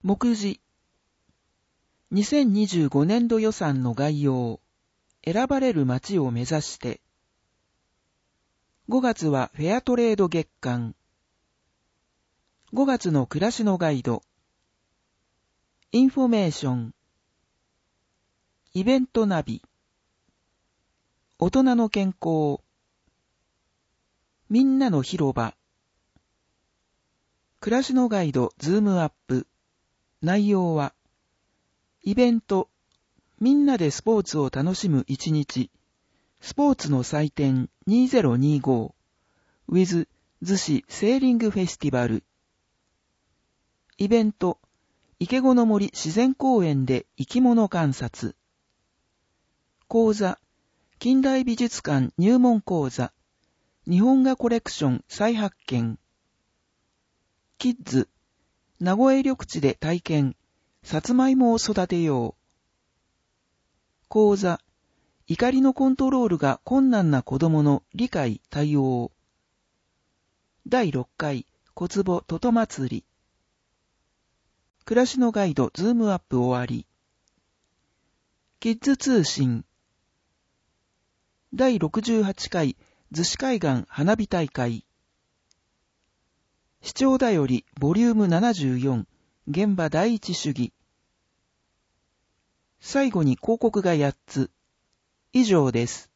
目次。2025年度予算の概要。選ばれる街を目指して。5月はフェアトレード月間。5月の暮らしのガイド。インフォメーション。イベントナビ。大人の健康。みんなの広場。暮らしのガイドズームアップ。内容は、イベント、みんなでスポーツを楽しむ一日、スポーツの祭典2025 with 逗子セーリングフェスティバル。イベント、池子の森自然公園で生き物観察。講座、近代美術館入門講座、日本画コレクション再発見。キッズ、名古屋緑地で体験、さつまいもを育てよう。講座、怒りのコントロールが困難な子供の理解対応。第6回小坪とと祭り。暮らしのガイドズームアップ終わり。キッズ通信。第68回逗子海岸花火大会。視聴だよりボリューム74現場第一主義。最後に広告が8つ。以上です。